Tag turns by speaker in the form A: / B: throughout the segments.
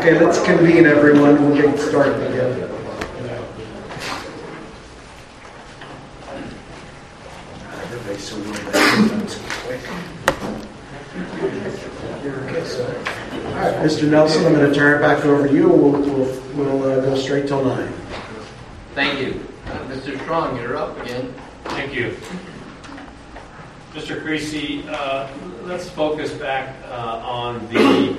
A: Okay, let's convene, everyone. We'll get started again. Everybody's so weird. That's quick. Okay, so, all right, Mr. Nelson, I'm going to turn it back over to you. We'll go straight till 9.
B: Thank you. Mr. Strong, you're up again.
C: Thank you. Mr. Creasy, let's focus back on the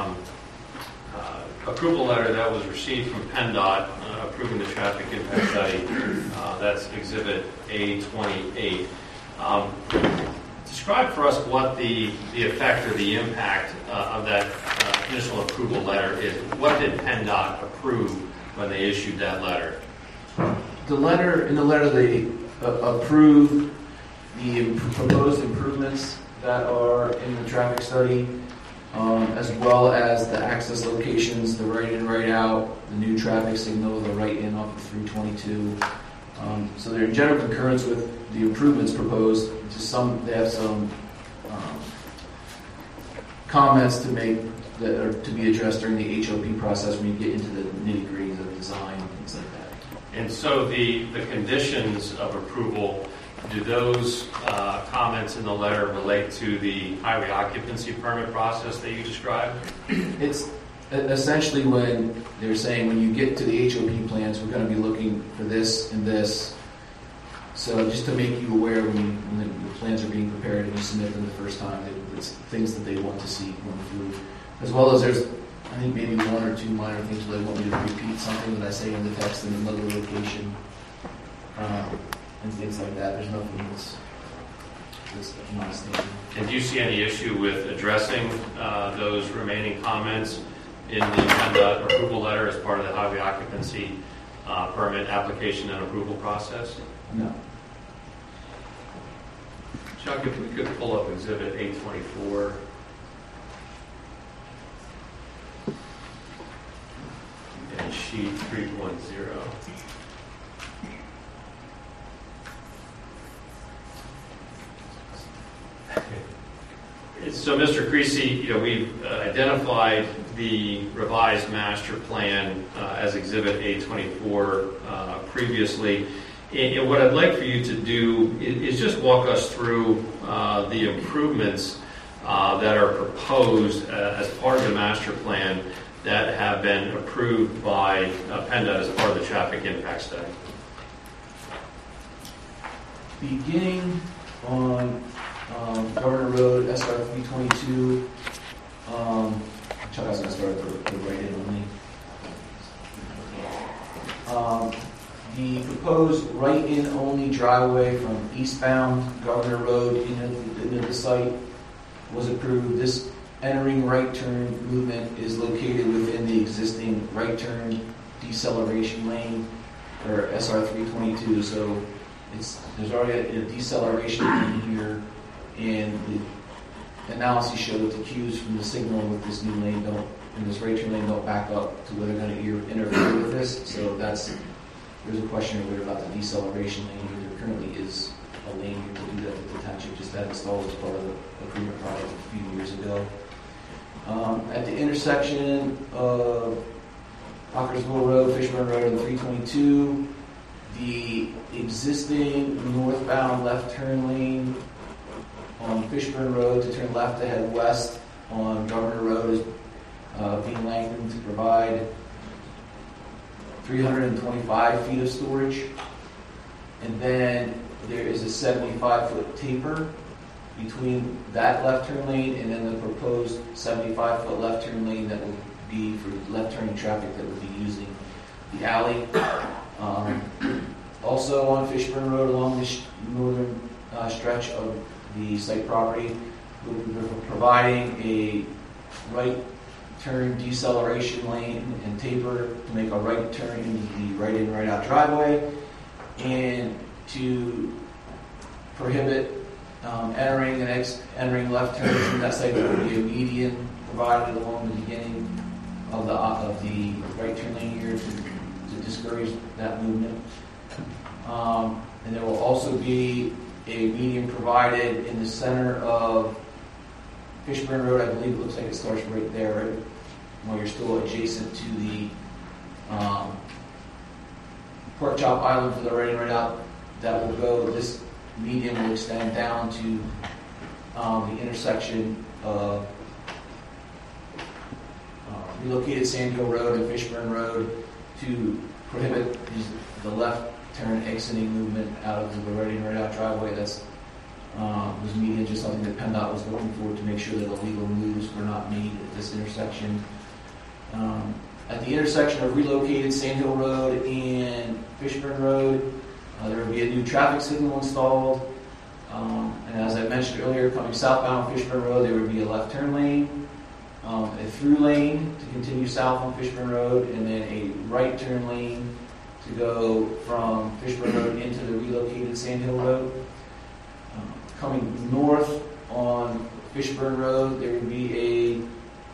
C: approval letter that was received from PennDOT approving the traffic impact study. That's Exhibit A28. Describe for us what the effect or the impact of that initial approval letter is. What did PennDOT approve when they issued that letter?
D: In the letter they approved the proposed improvements that are in the traffic study, as well as the access locations, the right in, right out, the new traffic signal, the right in off of 322. So they're in general concurrence with the improvements proposed. They have some comments to make that are to be addressed during the HOP process when you get into the nitty-gritty of design and things like that.
C: And so the conditions of approval, do those comments in the letter relate to the highway occupancy permit process that you described?
D: It's essentially when they're saying when you get to the HOP plans, we're going to be looking for this and this. So just to make you aware when the plans are being prepared and you submit them the first time, it's things that they want to see going through. As well as there's, I think, maybe one or two minor things where they want me to repeat something that I say in the text in another location. And things like that. There's nothing that's not standard.
C: And do you see any issue with addressing those remaining comments in the PennDOT approval letter as part of the highway occupancy permit application and approval process?
D: No.
C: Chuck, if we could pull up Exhibit 824. And sheet 3.0. So, Mr. Creasy, we've identified the revised master plan as Exhibit 824 previously. And what I'd like for you to do is just walk us through the improvements that are proposed as part of the master plan that have been approved by PennDOT as part of the traffic impact study.
D: Beginning on Governor Road, SR 322, Chuck has going to start with the right-in only. The proposed right-in only driveway from eastbound Governor Road into the site was approved. This entering right turn movement is located within the existing right turn deceleration lane for SR 322. So there's already a deceleration lane here, and the analysis showed that the cues from the signal with this new lane this right turn lane don't back up to where they're going to interfere with this. So there's a question about the deceleration lane here. There currently is a lane here to do that that the township just had installed as part of the improvement project a few years ago. At the intersection of Hawkersville Road, Fishburne Road, and 322, the existing northbound left turn lane on Fishburne Road to turn left to head west on Governor Road is being lengthened to provide 325 feet of storage. And then there is a 75-foot taper between that left turn lane and then the proposed 75-foot left turn lane that will be for left turning traffic that will be using the alley. Also on Fishburne Road along the northern stretch of the site property, we're providing a right turn deceleration lane and taper to make a right turn into the right in, right out driveway, and to prohibit entering left turns from that site. There will be a median provided along the beginning of the right turn lane here to discourage that movement. And there will also be a median provided in the center of Fishburne Road. I believe it looks like it starts right there, right? while you're still adjacent to the pork chop island for the right in, right out. That will go, this median will extend down to the intersection of relocated Sand Hill Road and Fishburne Road to prohibit the left turn exiting movement out of the right in, right out driveway. That's was median, just something that PennDOT was looking for to make sure that illegal moves were not made at this intersection. At the intersection of relocated Sand Hill Road and Fishburne Road, there will be a new traffic signal installed. And as I mentioned earlier, coming southbound Fishburne Road, there would be a left turn lane, a through lane to continue south on Fishburne Road, and then a right turn lane to go from Fishburne Road into the relocated Sand Hill Road. Coming north on Fishburne Road, there would be a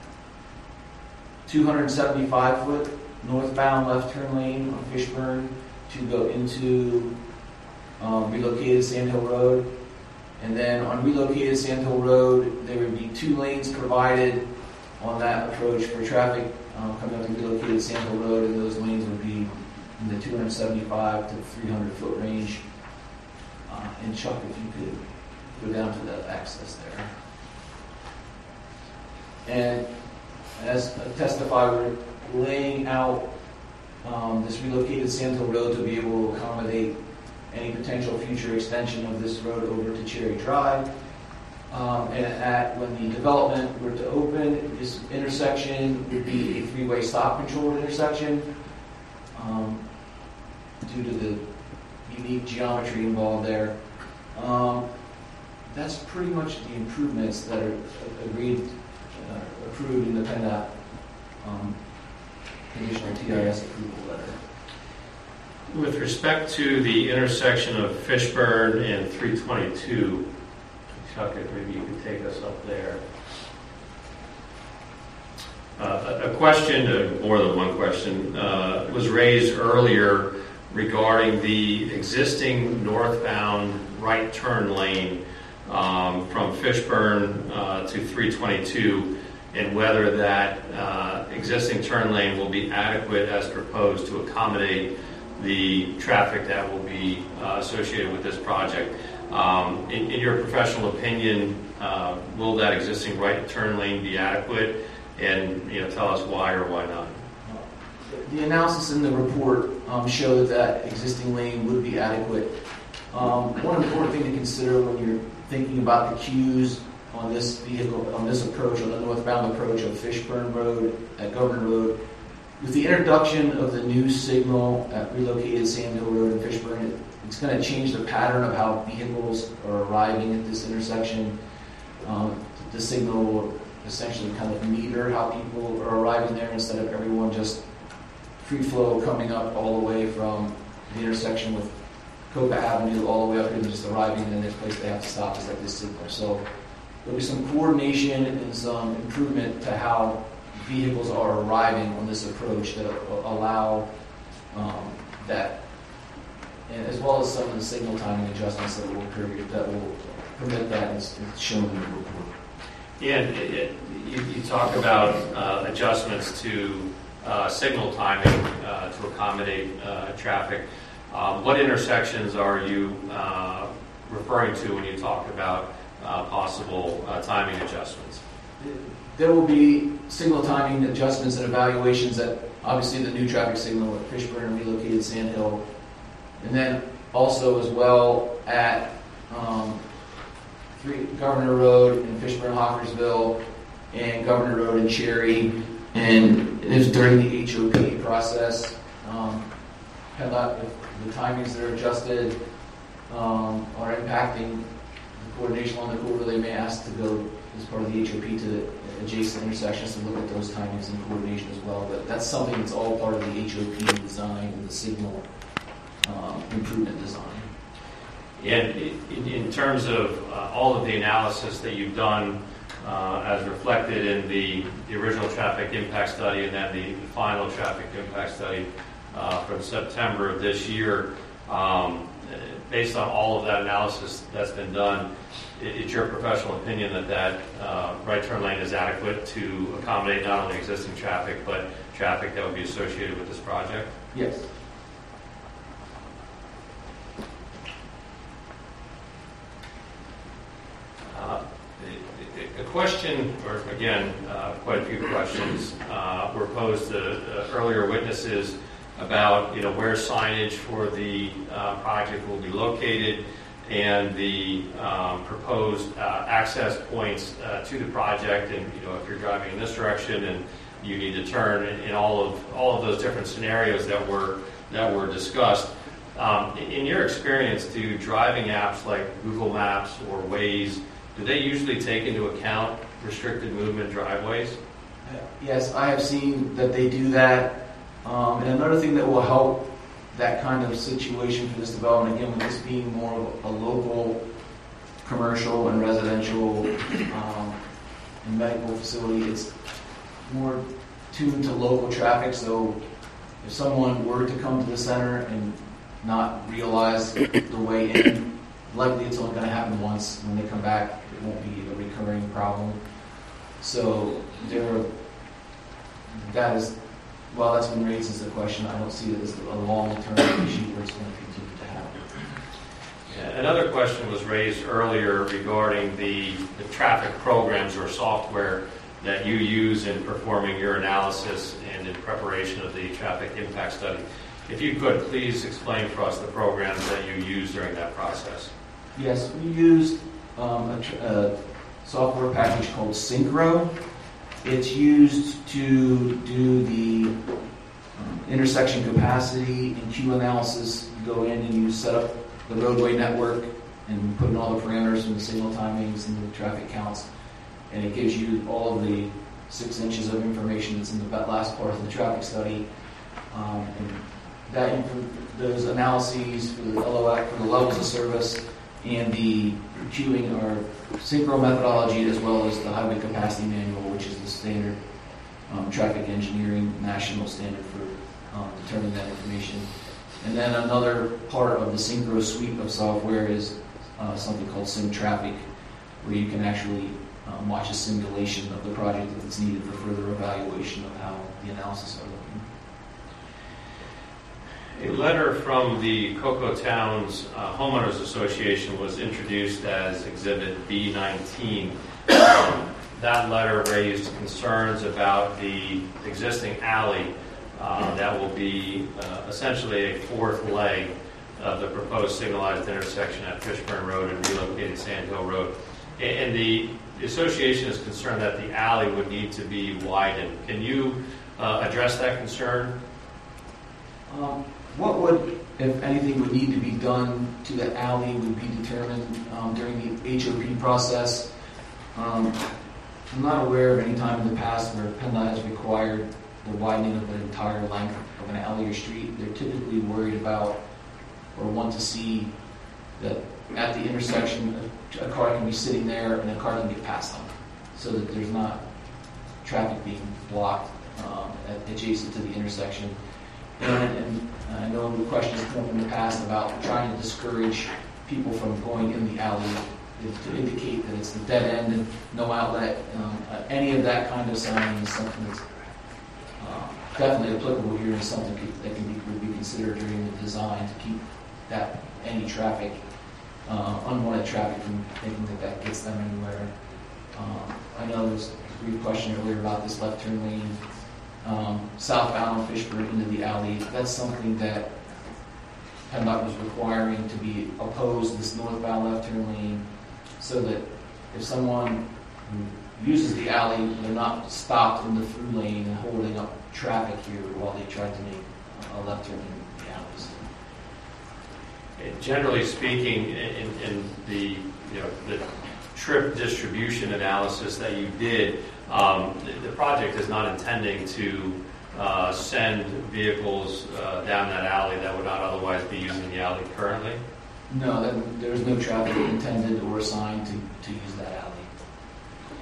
D: 275-foot northbound left turn lane on Fishburne to go into relocated Sand Hill Road. And then on relocated Sand Hill Road, there would be 2 lanes provided on that approach for traffic coming up to relocated Sand Hill Road, and those lanes would be in the 275 to 300-foot range. And Chuck, if you could go down to the access there. And as testified, we're laying out this relocated Sand Hill Road to be able to accommodate any potential future extension of this road over to Cherry Drive. And when the development were to open, this intersection would be a 3-way stop control intersection due to the unique geometry involved there. That's pretty much the improvements that are approved in the PennDOT conditional TIS approval letter.
C: With respect to the intersection of Fishburne and 322, Chuck, maybe you could take us up there. A question, more than one question, was raised earlier regarding the existing northbound right turn lane from Fishburne to 322, and whether that existing turn lane will be adequate as proposed to accommodate the traffic that will be associated with this project. In your professional opinion, will that existing right turn lane be adequate? And tell us why or why not.
D: The analysis in the report showed that existing lane would be adequate. One important thing to consider when you're thinking about the queues on this vehicle, on this approach, on the northbound approach of Fishburne Road at Governor Road, with the introduction of the new signal at relocated Sand Hill Road and Fishburne, it's going to change the pattern of how vehicles are arriving at this intersection. The signal will essentially kind of meter how people are arriving there instead of everyone just free flow coming up all the way from the intersection with Copa Avenue all the way up here and just arriving, and the next place they have to stop is at this signal. So there'll be some coordination and some improvement to how vehicles are arriving on this approach that allow that, and as well as some of the signal timing adjustments that will occur that will permit that, as shown in the report.
C: Yeah, you talk about adjustments to signal timing to accommodate traffic. What intersections are you referring to when you talk about possible timing adjustments?
D: There will be signal timing adjustments and evaluations at obviously the new traffic signal at Fishburne and relocated Sand Hill, and then also as well at Governor Road in Fishburne, Hawkersville, and Governor Road in Cherry, and it is during the HOP process. PennDOT, if the timings that are adjusted are impacting the coordination on the corridor, they may ask to go as part of the HOP to the adjacent intersections to look at those timings and coordination as well. But that's something that's all part of the HOP design and the signal improvement design.
C: And in terms of all of the analysis that you've done as reflected in the original traffic impact study and then the final traffic impact study from September of this year, based on all of that analysis that's been done, it's your professional opinion that right turn lane is adequate to accommodate not only existing traffic, but traffic that would be associated with this project?
D: Yes.
C: A question, or again, quite a few questions were posed to earlier witnesses about, where signage for the project will be located and the proposed access points to the project, and if you're driving in this direction and you need to turn, in all of those different scenarios that were discussed. In your experience, do driving apps like Google Maps or Waze, do they usually take into account restricted movement driveways?
D: Yes, I have seen that they do that. And another thing that will help that kind of situation for this development, again, with this being more of a local commercial and residential and medical facility, it's more tuned to local traffic. So if someone were to come to the center and not realize the way in, likely it's only going to happen once. When they come back, it won't be a recurring problem. So that's been raised as a question. I don't see it as a long-term issue where it's going to continue to happen.
C: Yeah, another question was raised earlier regarding the traffic programs or software that you use in performing your analysis and in preparation of the traffic impact study. If you could, please explain for us the programs that you used during that process.
D: Yes, we used a software package called Synchro. It's used to do the intersection capacity and queue analysis. You go in and you set up the roadway network and put in all the parameters from the signal timings and the traffic counts. And it gives you all of the 6 inches of information that's in the last part of the traffic study. And those analyses for the LOX, for the levels of service, and the queuing are Synchro methodology, as well as the Highway Capacity Manual, which is the standard traffic engineering national standard for determining that information. And then another part of the Synchro suite of software is something called SimTraffic, where you can actually watch a simulation of the project if it's needed for further evaluation of how the analysis are looking.
C: A letter from the Cocoa Towns Homeowners Association was introduced as Exhibit B19. That letter raised concerns about the existing alley that will be essentially a fourth leg of the proposed signalized intersection at Fishburne Road and relocated Sand Hill Road. And the association is concerned that the alley would need to be widened. Can you address that concern?
D: What would, if anything, would need to be done to the alley would be determined during the HOP process. I'm not aware of any time in the past where PennDOT has required the widening of the entire length of an alley or street. They're typically worried about or want to see that at the intersection a car can be sitting there and a car can get past them, so that there's not traffic being blocked adjacent to the intersection. And I know the questions come in the past about trying to discourage people from going in the alley to indicate that it's the dead end and no outlet. Any of that kind of sign is something that's definitely applicable here, and something that would be considered during the design to keep that any traffic, unwanted traffic, from thinking that gets them anywhere. I know there's a brief question earlier about this left turn lane. Southbound Fishburne into the alley, that's something that PennDOT was requiring to be opposed, this northbound left turn lane, so that if someone who uses the alley, they're not stopped in the through lane and holding up traffic here while they try to make a left turn in the alleys.
C: Generally speaking, in the trip distribution analysis that you did, the project is not intending to send vehicles down that alley that would not otherwise be using the alley currently?
D: No, there's no traffic intended or assigned to use that alley.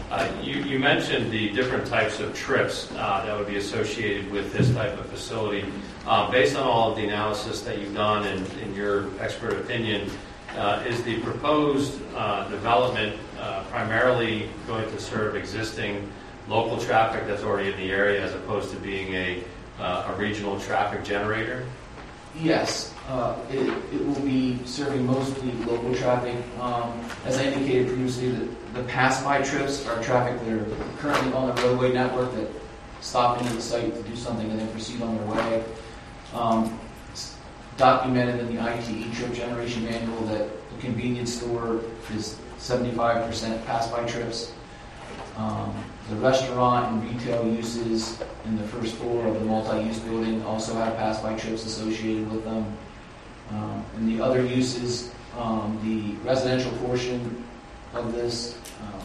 C: You mentioned the different types of trips that would be associated with this type of facility. Based on all of the analysis that you've done and in your expert opinion, is the proposed development primarily going to serve existing local traffic that's already in the area as opposed to being a regional traffic generator?
D: Yes, it will be serving mostly local traffic. As I indicated previously, the pass-by trips are traffic that are currently on the roadway network that stop into the site to do something and then proceed on their way. It's documented in the ITE trip generation manual that the convenience store is 75% pass-by trips. The restaurant and retail uses in the first floor of the multi-use building also have pass-by trips associated with them. And the other uses, the residential portion of this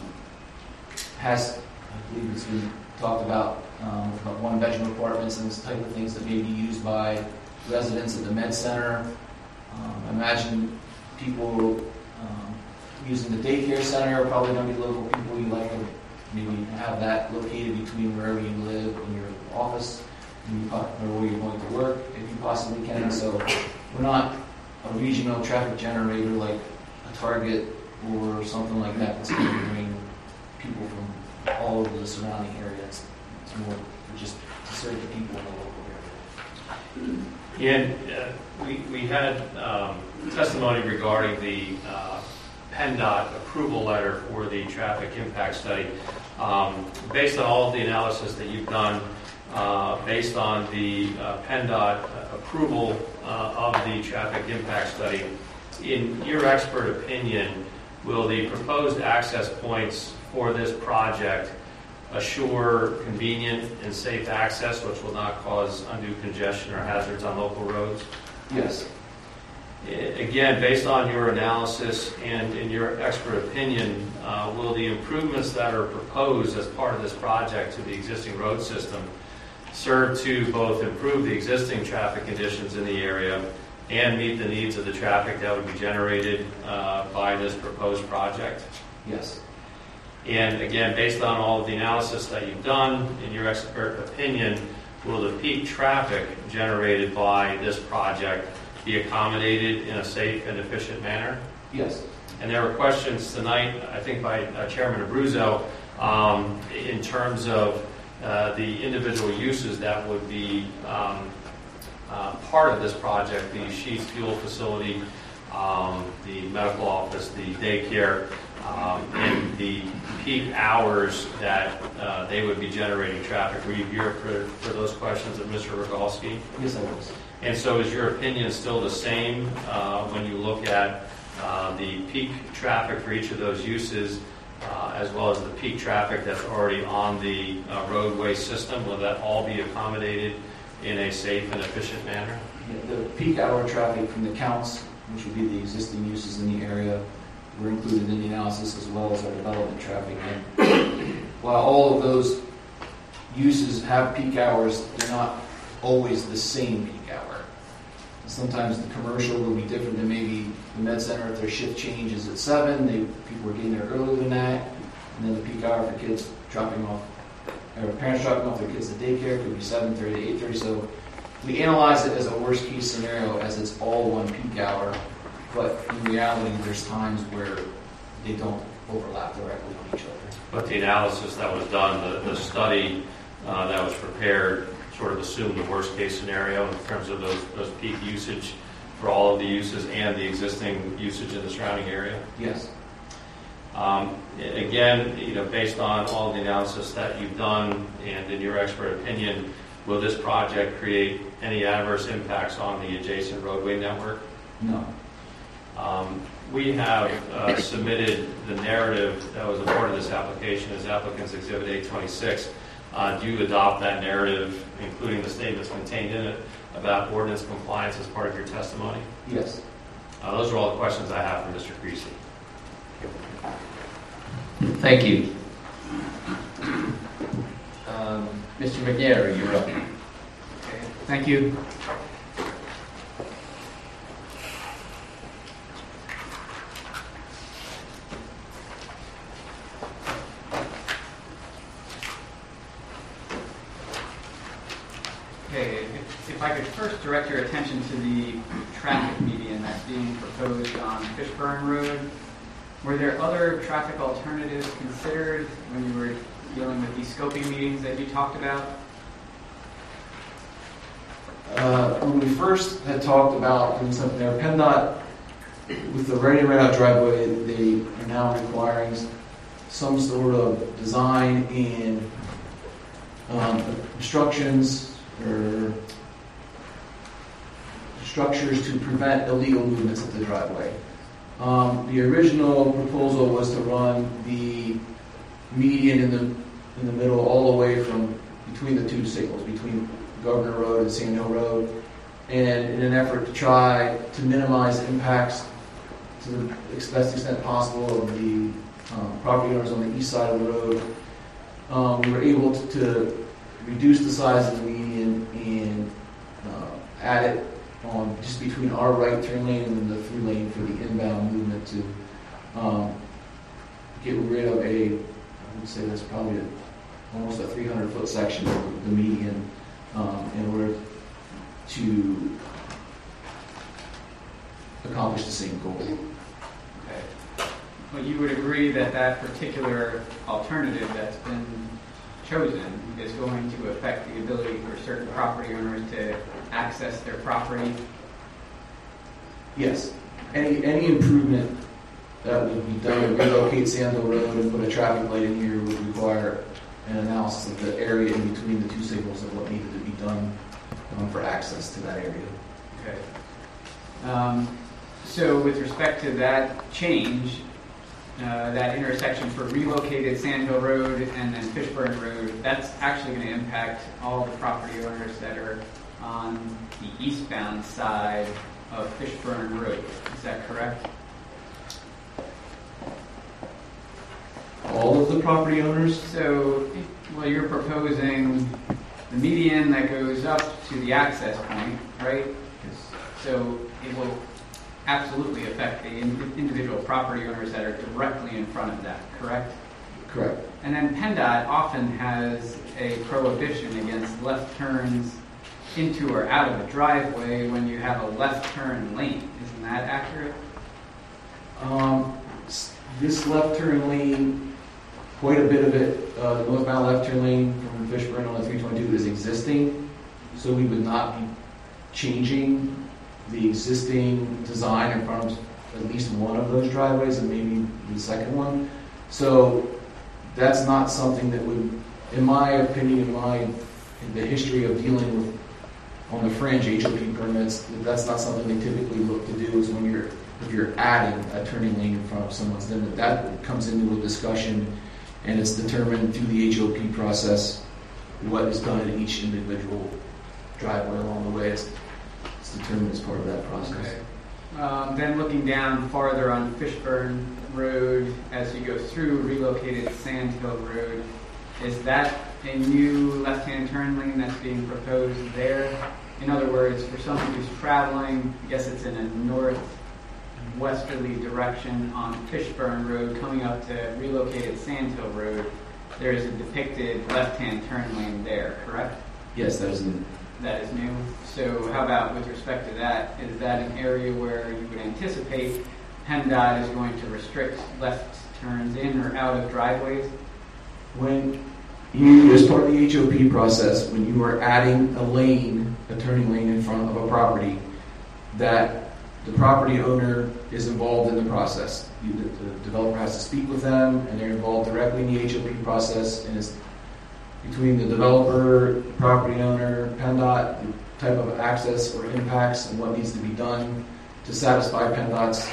D: has, I believe it's been talked about one-bedroom apartments and this type of things that may be used by residents at the med center. Imagine people using the daycare center are probably going to be local people. You like to maybe have that located between wherever you live and your office or where you're going to work, if you possibly can. So we're not a regional traffic generator like a Target or something like that that's going to bring people from all over the surrounding areas. It's more for just to serve the people in the local area.
C: And we had testimony regarding the PennDOT approval letter for the traffic impact study. Based on all of the analysis that you've done, based on the PennDOT approval of the traffic impact study, in your expert opinion, will the proposed access points for this project assure convenient and safe access, which will not cause undue congestion or hazards on local roads?
D: Yes.
C: Again, based on your analysis and in your expert opinion, will the improvements that are proposed as part of this project to the existing road system serve to both improve the existing traffic conditions in the area and meet the needs of the traffic that would be generated by this proposed project?
D: Yes.
C: And again, based on all of the analysis that you've done, in your expert opinion, will the peak traffic generated by this project be accommodated in a safe and efficient manner?
D: Yes.
C: And there were questions tonight, I think by Chairman Abruzzo, in terms of the individual uses that would be part of this project, the Sheets Fuel Facility, the medical office, the daycare, and the peak hours that they would be generating traffic. Were you here for those questions of Mr. Rogalski?
D: Yes, I was.
C: And so is your opinion still the same when you look at the peak traffic for each of those uses, as well as the peak traffic that's already on the roadway system? Will that all be accommodated in a safe and efficient manner?
D: Yeah, the peak hour traffic from the counts, which would be the existing uses in the area, were included in the analysis, as well as our development traffic. And while all of those uses have peak hours, they're not always the same peak hour. Sometimes the commercial will be different than maybe the med center. If their shift change is at 7, people are getting there earlier than that. And then the peak hour for kids dropping off, or parents dropping off their kids to daycare could be 7:30 to 8:30. So we analyze it as a worst case scenario as it's all one peak hour. But in reality, there's times where they don't overlap directly on each other.
C: But the analysis that was done, the study that was prepared, sort of assumed the worst case scenario in terms of those peak usage for all of the uses and the existing usage in the surrounding area?
D: Yes.
C: Again, based on all the analysis that you've done and in your expert opinion, will this project create any adverse impacts on the adjacent roadway network?
D: No.
C: We have submitted the narrative that was a part of this application as applicant's Exhibit 826. Do you adopt that narrative, including the statements contained in it, about ordinance compliance as part of your testimony?
D: Yes.
C: Those are all the questions I have for Mr. Creasy.
B: Thank you. Mr. McNary, you're up.
E: Thank you. Okay, if I could first direct your attention to the traffic median that's being proposed on Fishburne Road. Were there other traffic alternatives considered when you were dealing with these scoping meetings that you talked about?
D: When we first had talked about doing something there, PennDOT, with the right-in, right-out driveway, they are now requiring some sort of design and obstructions or structures to prevent illegal movements of the driveway. The original proposal was to run the median in the middle all the way from between the two signals, between Governor Road and Sand Hill Road, and in an effort to try to minimize impacts to the best extent possible of the property owners on the east side of the road. We were able to reduce the size of the median and add it on just between our right turn lane and the through lane for the inbound movement to get rid of I would say that's probably almost a 300-foot section of the median in order to accomplish the same goal.
E: Okay. Well, you would agree that that particular alternative that's been chosen is going to affect the ability for certain property owners to access their property?
D: Yes. Any improvement that would be done, relocate Sand Hill Road and put a traffic light in here would require an analysis of the area in between the two signals of what needed to be done for access to that area.
E: Okay. So with respect to that change, that intersection for relocated Sand Hill Road and then Fishburne Road, that's actually going to impact all the property owners that are on the eastbound side of Fishburne Road. Is that correct?
D: All of the property owners?
E: So, well, you're proposing the median that goes up to the access point, right?
D: Yes.
E: So it will absolutely affect the individual property owners that are directly in front of that, correct?
D: Correct.
E: And then PennDOT often has a prohibition against left turns into or out of a driveway when you have a left turn lane. Isn't that accurate?
D: This left turn lane, quite a bit of it, the northbound left turn lane from Fishburne on the 322 is existing, so we would not be changing the existing design in front of at least one of those driveways and maybe the second one. So that's not something that would, in my opinion, in the history of dealing with on the fringe HOP permits, that's not something they typically look to do. Is when if you're adding a turning lane in front of someone's, then that comes into a discussion, and it's determined through the HOP process what is done in each individual driveway along the way. It's determined as part of that process.
E: Okay. Then looking down farther on Fishburne Road as you go through relocated Sand Hill Road, is that a new left-hand turn lane that's being proposed there? In other words, for someone who's traveling, I guess it's in a northwesterly direction on Fishburne Road coming up to relocated Sand Hill Road, there is a depicted left-hand turn lane there, correct?
D: Yes, that is new.
E: That is new. So how about with respect to that, is that an area where you would anticipate PennDOT is going to restrict left turns in or out of driveways?
D: When you, as part of the HOP process, when you are adding a lane, a turning lane in front of a property, that the property owner is involved in the process. The developer has to speak with them, and they're involved directly in the HOP process, and it's between the developer, property owner, PennDOT, the type of access or impacts and what needs to be done to satisfy PennDOT's,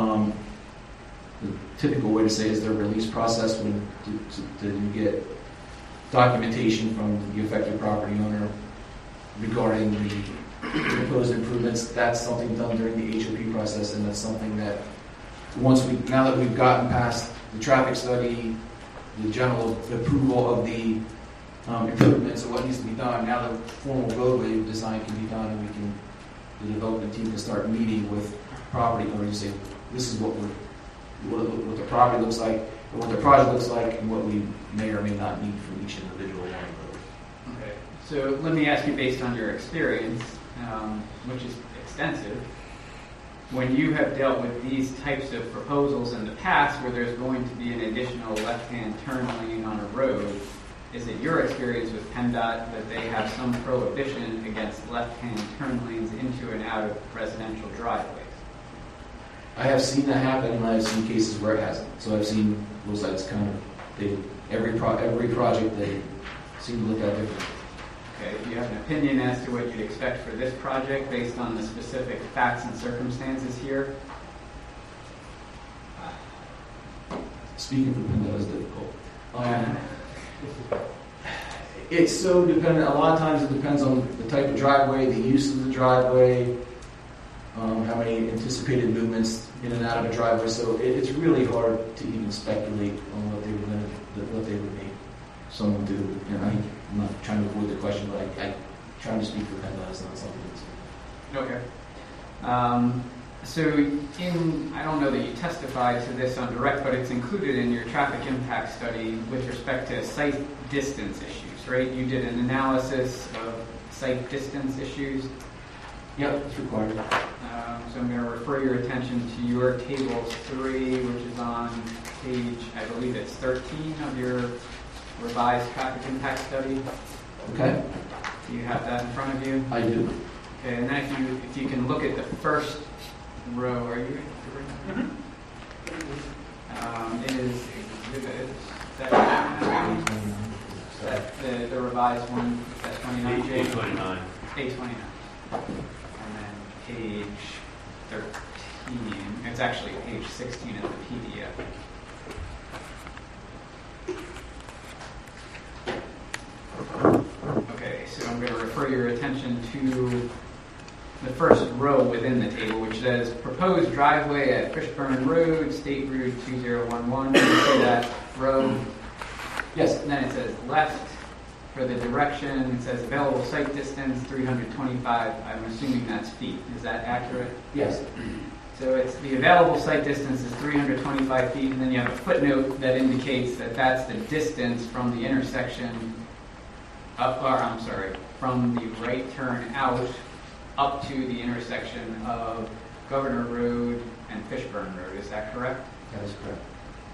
D: the typical way to say is their release process when to get documentation from the affected property owner regarding the proposed improvements. That's something done during the HOP process, and that's something that now that we've gotten past the traffic study, the general approval of the improvements of what needs to be done, now the formal roadway design can be done, and the development team can start meeting with property owners and say, this is what the property looks like, or what the project looks like, and what we may or may not need from each individual one of those.
E: Okay. So let me ask you, based on your experience, which is extensive, when you have dealt with these types of proposals in the past where there's going to be an additional left-hand turn lane on a road, is it your experience with PennDOT that they have some prohibition against left-hand turn lanes into and out of residential driveways?
D: I have seen that happen, and I've seen cases where it hasn't. So I've seen both sides kind of, every project they seem to look at differently.
E: Okay, do you have an opinion as to what you'd expect for this project based on the specific facts and circumstances here?
D: Speaking for PennDOT is difficult. It's so dependent. A lot of times it depends on the type of driveway, the use of the driveway, how many anticipated movements in and out of a driveway. So it's really hard to even speculate on what they would make someone do. And I'm not trying to avoid the question, but I trying to speak for PennDOT. It's not something that's
E: Okay. So I don't know that you testified to this on direct, but it's included in your traffic impact study with respect to site distance issues, right? You did an analysis of site distance issues.
D: Yep, it's required.
E: So I'm going to refer your attention to your table 3, which is on page, I believe it's 13 of your revised traffic impact study.
D: Okay.
E: Do you have that in front of you?
D: I do.
E: Okay, and then if you can look at the first row, are you? It is exhibit the revised one. That's 29.
C: Page 29.
E: Page 29. And then page 13. It's actually page 16 of the PDF. Okay, so I'm going to refer your attention to the first row within the table, which says proposed driveway at Fishburne Road, State Route 2011. You see that row?
D: Yes.
E: And then it says left for the direction. It says available site distance 325. I'm assuming that's feet. Is that accurate?
D: Yes.
E: So it's the available site distance is 325 feet, and then you have a footnote that indicates that that's the distance from the intersection from the right turn out up to the intersection of Governor Road and Fishburne Road. Is that correct?
D: That is correct.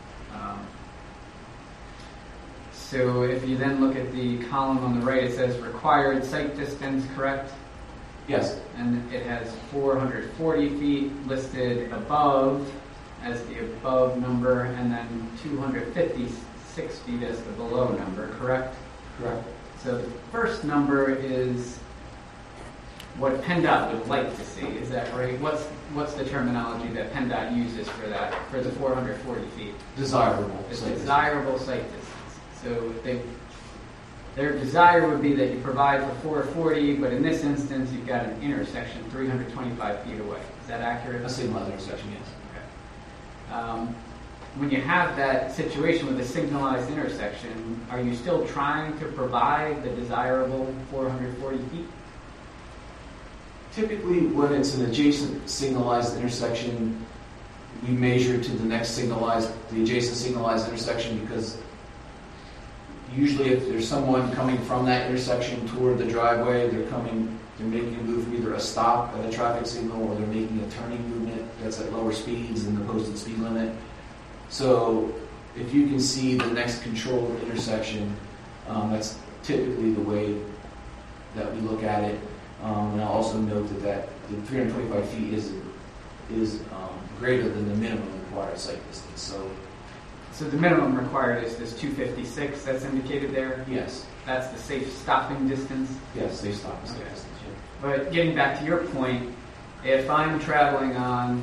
E: So if you then look at the column on the right, it says required site distance, correct?
D: Yes.
E: And it has 440 feet listed above as the above number, and then 256 feet as the below number, correct?
D: Correct.
E: So the first number is what PennDOT would like to see. Is that right? What's the terminology that PennDOT uses for that, for the 440 feet?
D: Desirable.
E: It's desirable site distance. So their desire would be that you provide for 440, but in this instance, you've got an intersection 325 feet away. Is that accurate?
D: A signalized intersection, yes.
E: Okay. When you have that situation with a signalized intersection, are you still trying to provide the desirable 440 feet?
D: Typically, when it's an adjacent signalized intersection, we measure to the adjacent signalized intersection, because usually if there's someone coming from that intersection toward the driveway, they're making a move from either a stop at a traffic signal, or they're making a turning movement that's at lower speeds than the posted speed limit. So if you can see the next controlled intersection, that's typically the way that we look at it. And I'll also note that the 325 feet is greater than the minimum required site distance.
E: So the minimum required is this 256 that's indicated there?
D: Yes.
E: That's the safe stopping distance?
D: Yes, safe stopping distance. Yeah.
E: But getting back to your point, if I'm traveling on,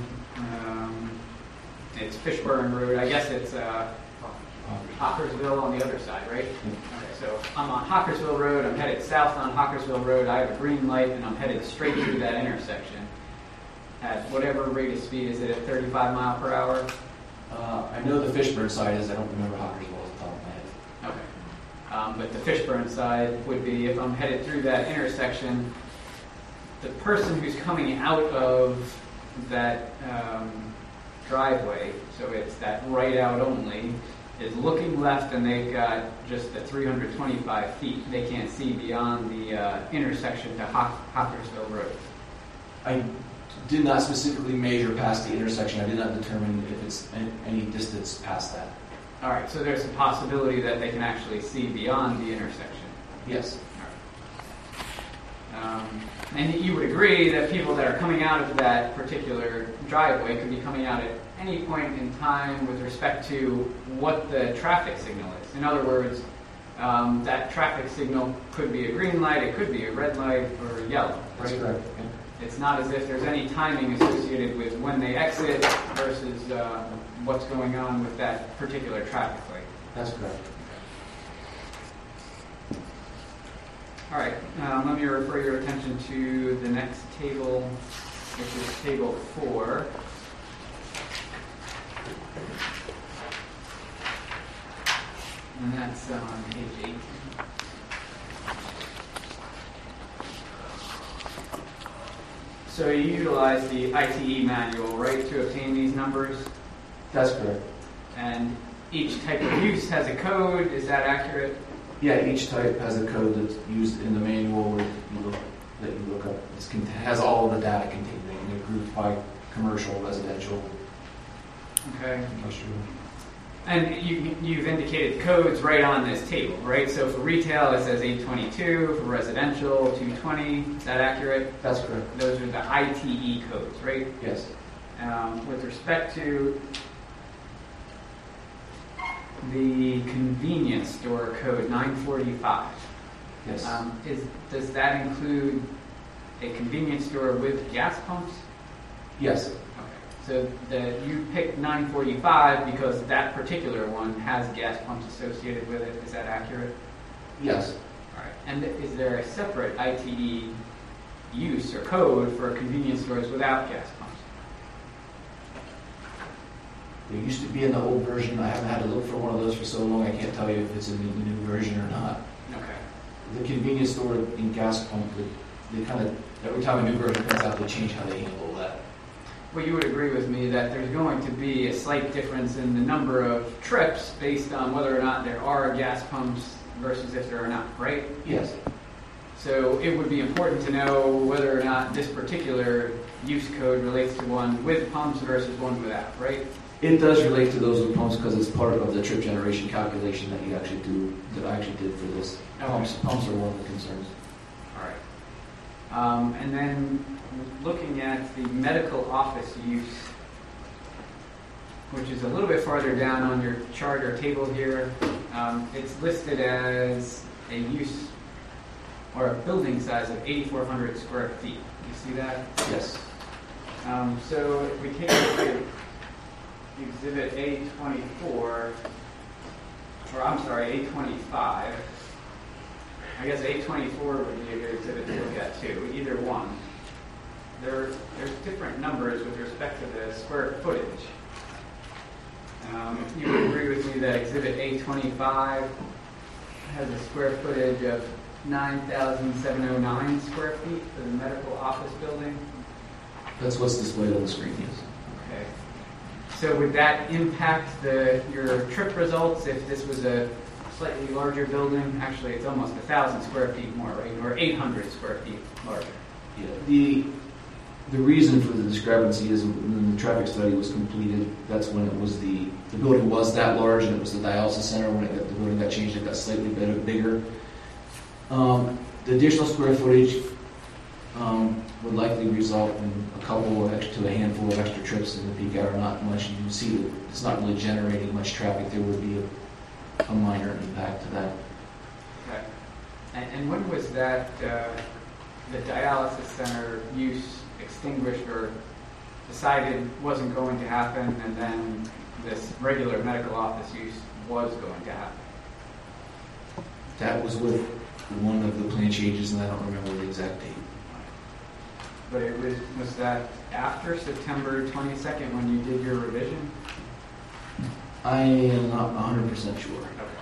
E: it's Fishburne Road, I guess it's Hockersville on the other side, right? Okay, so I'm on Hockersville Road, I'm headed south on Hockersville Road, I have a green light, and I'm headed straight through that intersection. At whatever rate of speed, is it at 35 mile per hour?
D: I know the Fishburne side is, I don't remember Hockersville off the top of my head.
E: Okay. But the Fishburne side would be, if I'm headed through that intersection, the person who's coming out of that driveway, so it's that right out only, is looking left and they've got just the 325 feet. They can't see beyond the intersection to Hockersville Road.
D: I did not specifically measure past the intersection. I did not determine if it's any distance past that.
E: All right, so there's a possibility that they can actually see beyond the intersection.
D: Yes.
E: And you would agree that people that are coming out of that particular driveway could be coming out at any point in time with respect to what the traffic signal is. In other words, that traffic signal could be a green light, it could be a red light, or a yellow.
D: That's
E: right?
D: correct.
E: It's not as if there's any timing associated with when they exit versus what's going on with that particular traffic light.
D: That's correct.
E: All right, let me refer your attention to the next table, which is table 4. And that's on page 8. So you utilize the ITE manual, right, to obtain these numbers?
D: That's correct.
E: And each type of use has a code, is that accurate?
D: Yeah, each type has a code that's used in the manual that you look up. It has all of the data contained in it, and they're grouped by commercial, residential,
E: Okay.
D: industrial.
E: And you've indicated codes right on this table, right? So for retail, it says 822. For residential, 220. Is that accurate?
D: That's correct.
E: Those are the ITE codes, right?
D: Yes.
E: With respect to the convenience store code 945,
D: Yes.
E: does that include a convenience store with gas pumps?
D: Yes.
E: Okay. So you picked 945 because that particular one has gas pumps associated with it. Is that accurate?
D: Yes.
E: All right. And is there a separate ITE use or code for convenience stores without gas pumps?
D: There used to be in the old version. I haven't had to look for one of those for so long. I can't tell you if it's in the new version or not.
E: Okay.
D: The convenience store and gas pump, they kind of, every time a new version comes out, they change how they handle that.
E: Well, you would agree with me that there's going to be a slight difference in the number of trips based on whether or not there are gas pumps versus if there are not, right?
D: Yes.
E: So it would be important to know whether or not this particular use code relates to one with pumps versus one without, right?
D: It does relate to those with pumps because it's part of the trip generation calculation that you actually do, that I actually did for this.
E: Okay.
D: Pumps are one of the concerns.
E: All right. And then looking at the medical office use, which is a little bit farther down on your chart or table here, it's listed as a use or a building size of 8,400 square feet. You see that?
D: Yes.
E: So if we take a look at Exhibit A24, or I'm sorry, A25. I guess A24 would be a good exhibit to look at too, either one. There's different numbers with respect to the square footage. You would agree with me that Exhibit A25 has a square footage of 9,709 square feet for the medical office building?
D: That's what's displayed on the screen, yes.
E: Okay. So would that impact your trip results if this was a slightly larger building? Actually, it's almost 1,000 square feet more, right? Or 800 square feet larger.
D: Yeah. The reason for the discrepancy is when the traffic study was completed, that's when it was the building was that large and it was the dialysis center. When the building got changed, it got slightly bigger. The additional square footage would likely result in a handful of extra trips in the peak hour, not much. You can see that it's not really generating much traffic. There would be a minor impact to that.
E: Okay. And when was that, the dialysis center use extinguished or decided wasn't going to happen, and then this regular medical office use was going to happen?
D: That was with one of the plan changes, and I don't remember the exact date.
E: But was that after September 22nd when you did your revision?
D: I am not 100% sure.
E: Okay.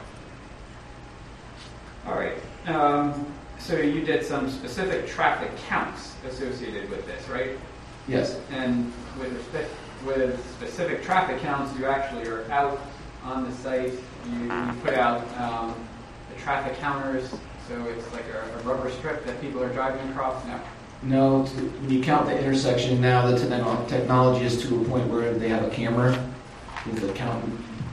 E: All right. So you did some specific traffic counts associated with this, right?
D: Yes.
E: And with specific traffic counts, you actually are out on the site, you put out the traffic counters, so it's like a rubber strip that people are driving across now.
D: No, when you count the intersection now, the technology is to a point where they have a camera with a count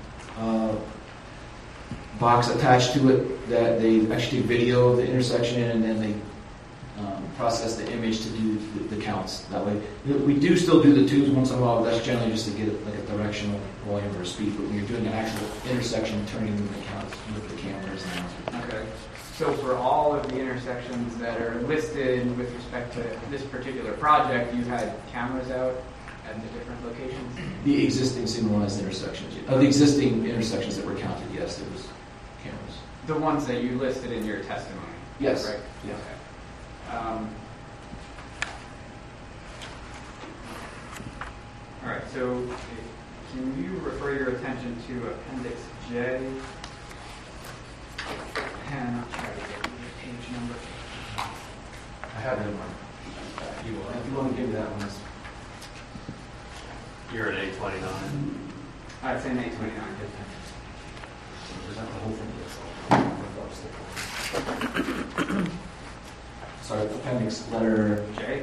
D: box attached to it that they actually video of the intersection and then they process the image to do the counts that way. We do still do the tubes once in a while, but that's generally just to get like a directional volume or speed. But when you're doing an actual intersection, turning the counts with the cameras now.
E: Okay. So for all of the intersections that are listed with respect to this particular project, you had cameras out at the different locations?
D: The existing signalized intersections, the existing intersections that were counted, yes, there was cameras.
E: The ones that you listed in your testimony?
D: Yes.
E: Right?
D: Yeah.
E: Okay. All right, so can you refer your attention to Appendix J? And I'll try to get you the page number.
D: I have it in mind. If you want to give me that one.
C: You're at 829.
E: It's in 829.
D: Is that the whole thing? Sorry, appendix letter
E: J?
D: Okay.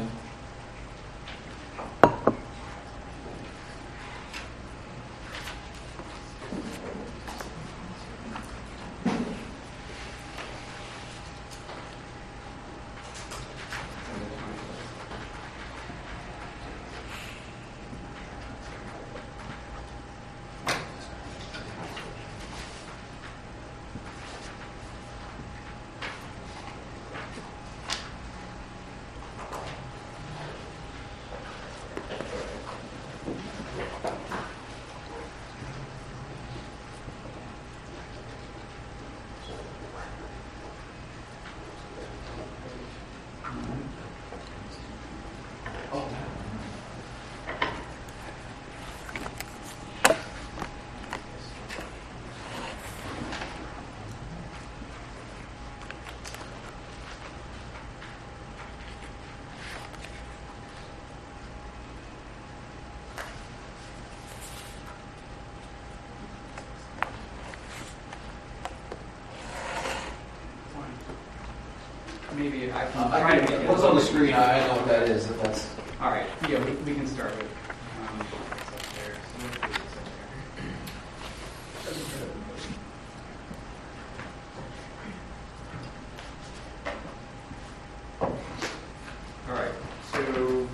E: Maybe I can try to make it.
D: What's on the screen? I know what that is. If that's
E: All right, yeah, we can start with it's up there. So what is up there? All right, so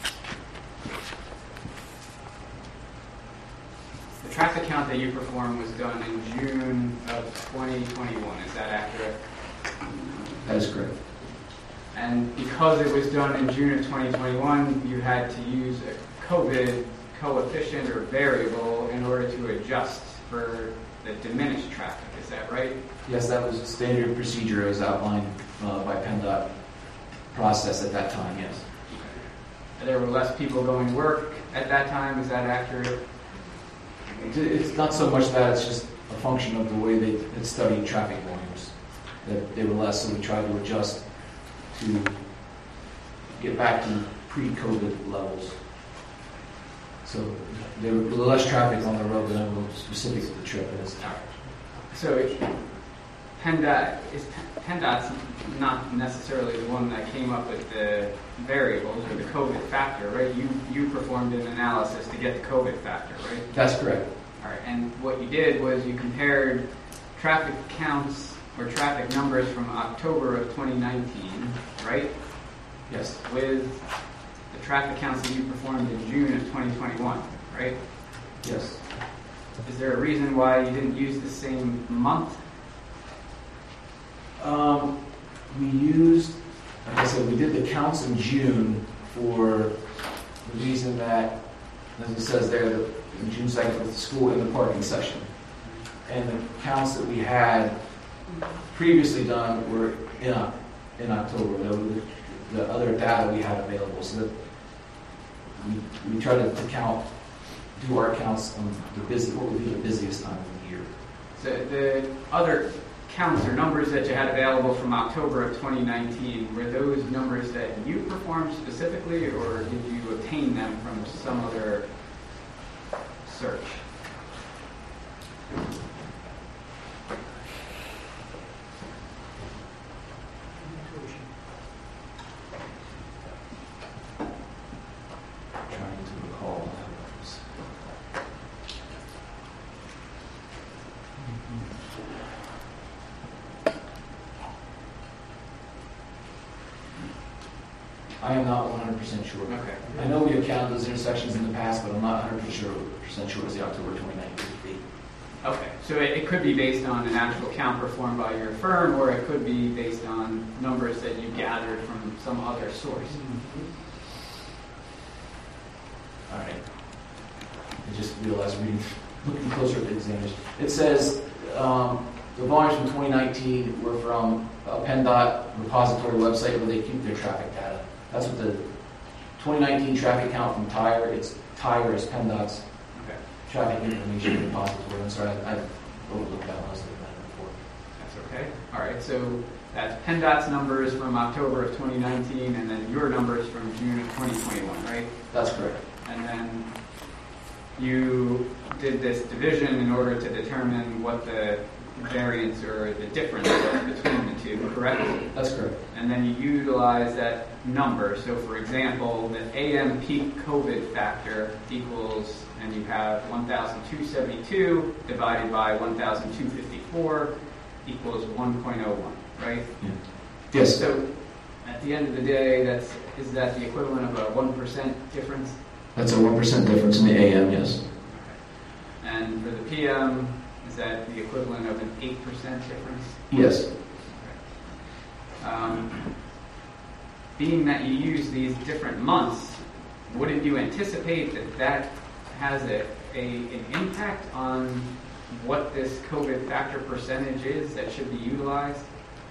E: the traffic count that you performed was done in June of 2021. Is that accurate?
D: that is correct.
E: And because it was done in June of 2021, you had to use a COVID coefficient or variable in order to adjust for the diminished traffic. Is that right?
D: Yes, that was standard procedure as outlined by PennDOT process at that time. Yes.
E: There were less people going to work at that time. Is that accurate?
D: It's not so much that, it's just a function of the way they had studied traffic volumes. That they were less, so we tried to adjust to get back to pre-COVID levels. So there was less traffic on the road than I was specific to the trip.
E: So PennDOT's not necessarily the one that came up with the variables or the COVID factor, right? You performed an analysis to get the COVID factor, right?
D: That's correct.
E: All right, and what you did was you compared traffic counts or traffic numbers from October of 2019, right?
D: Yes.
E: With the traffic counts that you performed in June of 2021, right?
D: Yes.
E: Is there a reason why you didn't use the same month?
D: We used, like I said, we did the counts in June for the reason that, as it says there, that in June 2nd with the school in the parking section. And the counts that we had previously done were in October, the other data we had available, so that we tried to do our counts on what would be the busiest time of the year.
E: So the other counts or numbers that you had available from October of 2019, were those numbers that you performed specifically, or did you obtain them from some other search?
D: I am not 100% sure.
E: Okay.
D: I know we have counted those intersections in the past, but I'm not 100% sure as the October 2019 date.
E: Okay, so it could be based on an actual count performed by your firm, or it could be based on numbers that you gathered from some other source.
D: All right. I just realized looking closer at the examination. It says the volumes from 2019 were from a PennDOT repository website where they keep their traffic data. That's what the 2019 traffic count from Tyre. It's Tyre is PennDOT's
E: Okay,
D: traffic information repository. I'm sorry, I overlooked that when I was looking at it before.
E: that's okay. All right, so that's PennDOT's numbers from October of 2019, and then your numbers from June of 2021, right?
D: That's correct.
E: And then you did this division in order to determine what the variance or the difference was between the two, correct?
D: That's correct.
E: And then you utilize that number. So for example, the AM peak COVID factor equals, and you have 1,272 divided by 1,254 equals 1.01, right?
D: Yeah. Yes.
E: So at the end of the day, is that the equivalent of a 1% difference?
D: That's a 1% difference in the AM, yes.
E: And for the PM, is that the equivalent of an 8% difference?
D: Yes.
E: Being that you use these different months, wouldn't you anticipate that has an impact on what this COVID factor percentage is that should be utilized?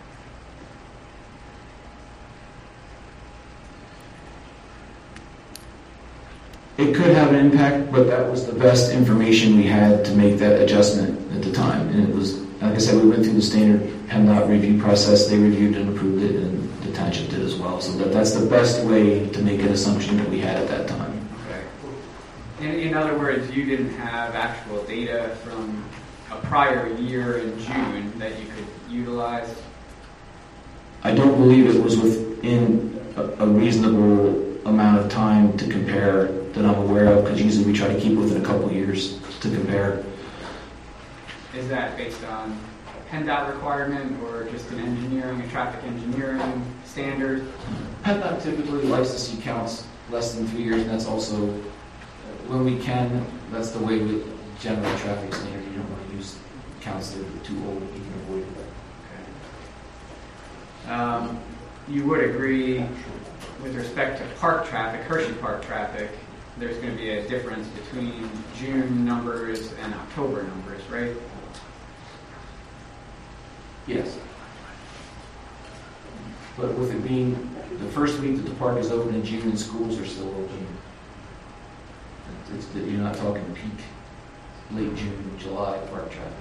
D: It could have an impact, but that was the best information we had to make that adjustment at the time. And it was, like I said, we went through the standard PennDOT review process. They reviewed and approved it, and the township did as well. So that's the best way to make an assumption that we had at that time.
E: Okay. In other words, you didn't have actual data from a prior year in June that you could utilize?
D: I don't believe it was within a reasonable amount of time to compare that I'm aware of, because usually we try to keep within a couple years to compare.
E: Is that based on a PennDOT requirement or just a traffic engineering standard?
D: PennDOT typically likes to see counts less than 3 years, and that's also, when we can, that's the way we generate traffic standard. You don't want to use counts that are too old, you can avoid that.
E: Okay. You would agree with respect to park traffic, Hershey Park traffic, there's going to be a difference between June numbers and October numbers, right?
D: Yes. But with it being the first week that the park is open in June and schools are still open, you're not talking peak late June, July park traffic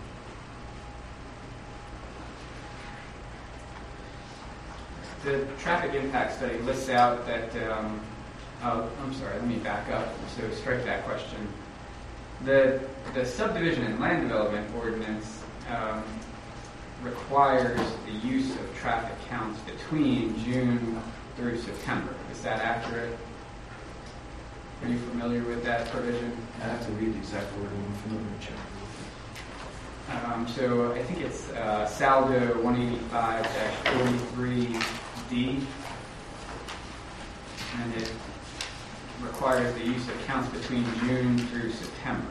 D: then.
E: The traffic impact study lists out that, I'm sorry, let me back up, so strike that question. The subdivision and land development ordinance requires the use of traffic counts between June through September. Is that accurate? Are you familiar with that provision?
D: I have to read the exact wording. I'm familiar with check.
E: So I think it's Saldo 185-43D, and it requires the use of counts between June through September.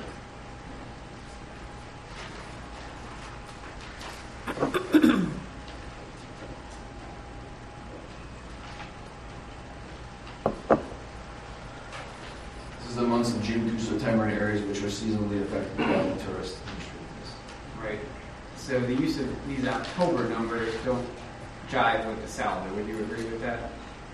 D: This is the months of June through September in areas which are seasonally affected by the tourist industry.
E: Right. So the use of these October numbers don't jive with the saldo. Would you agree with that?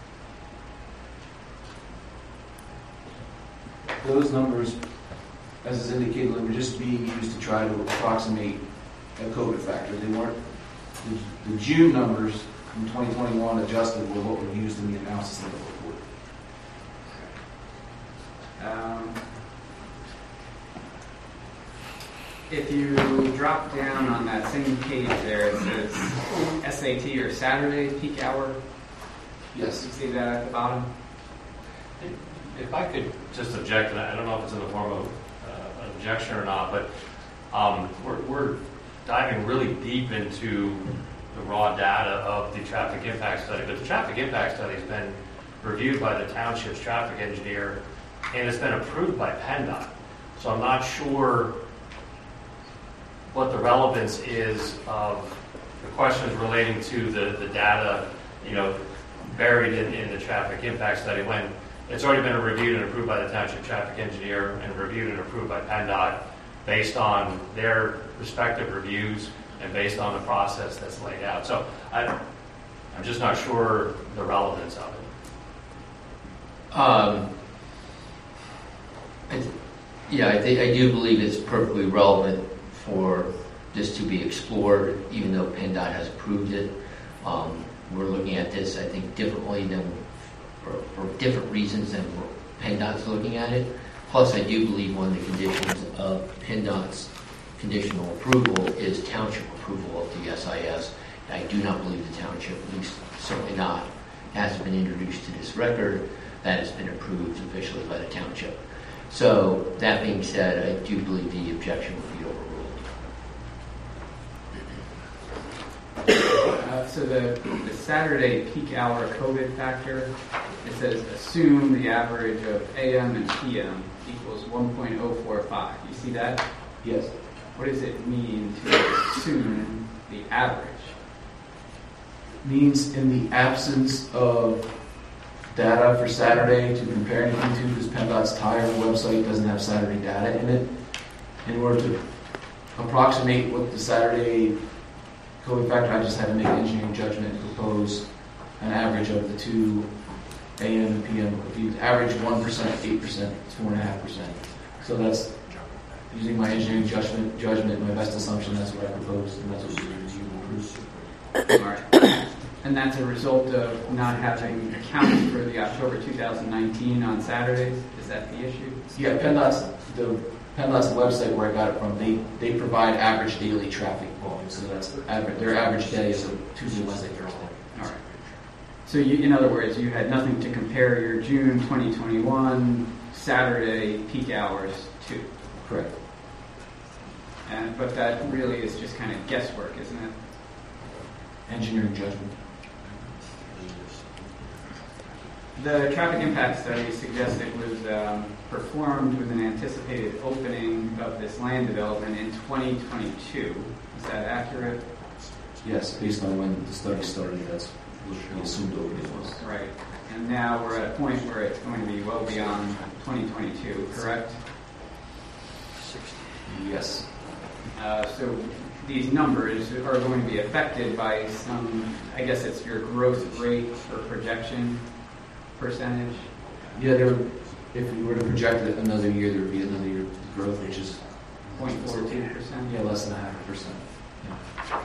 D: Those numbers, as is indicated, were just being used to try to approximate a COVID factor. They weren't, the June numbers from 2021 adjusted were what were used in the analysis of the report.
E: If you drop down on that same page there, it says SAT or Saturday peak hour.
D: Yes.
E: You see that at the bottom?
C: If I could just object, and I don't know if it's in the form of an objection or not, but we're diving really deep into the raw data of the traffic impact study. But the traffic impact study has been reviewed by the township's traffic engineer, and it's been approved by PennDOT. So I'm not sure what the relevance is of the questions relating to the data, buried in the traffic impact study when it's already been reviewed and approved by the township traffic engineer and reviewed and approved by PennDOT based on their respective reviews and based on the process that's laid out. So I'm just not sure the relevance of it.
F: I do believe it's perfectly relevant for this to be explored, even though PennDOT has approved it. We're looking at this, I think, differently than for different reasons than PennDOT's looking at it. Plus, I do believe one of the conditions of PennDOT's conditional approval is township approval of the SIS. I do not believe the township, at least certainly not, has been introduced to this record. That has been approved officially by the township. So that being said, I do believe the objection will be overruled.
E: So the Saturday peak hour COVID factor, it says assume the average of AM and PM equals 1.045. You see that?
D: Yes.
E: What does it mean to assume the average?
D: Means in the absence of data for Saturday to compare anything to, because PennDOT's tire website doesn't have Saturday data in it. In order to approximate what the Saturday COVID factor, I just had to make an engineering judgment and propose an average of the two AM and PM. If you average 1%, 8%, 4.5%. So that's using my engineering judgment, my best assumption, that's what I proposed, and that's what we review and approve.
E: All right. And that's a result of not having accounts for the October 2019 on Saturdays? Is that the issue?
D: Yeah, PennDOT's website where I got it from, they provide average daily traffic volume, so that's their average day is a Tuesday, Wednesday, Thursday.
E: All right. So in other words, you had nothing to compare your June 2021 Saturday peak hours to.
D: Correct.
E: But that really is just kind of guesswork, isn't it?
D: Engineering judgment.
E: The traffic impact study suggests it was performed with an anticipated opening of this land development in 2022. Is that accurate?
D: Yes, based on when the study started, that's what we assumed opening was.
E: Right. And now we're at a point where it's going to be well beyond 2022, correct?
D: Yes.
E: So these numbers are going to be affected by some, I guess it's your growth rate or projection percentage.
D: Yeah, if we were to project it another year, there would be another year of growth, which is
E: 0.42%.
D: Yeah, less than 0.5%. Yeah.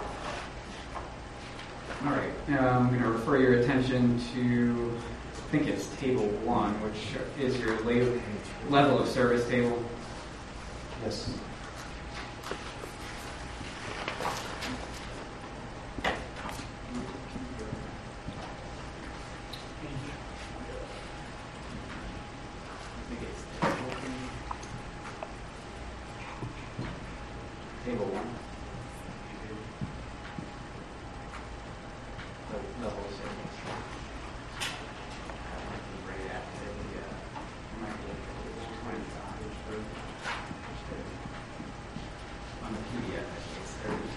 E: All right. I'm going to refer your attention to, I think it's Table 1, which is your level of service table.
D: Yes.
E: Table 1. The level of service. Right after the, might be 25. On the PDF, I think it's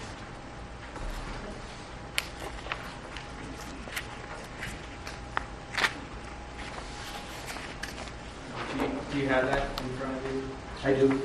E: 30. Do you have that in front of you?
D: I do.
E: Okay.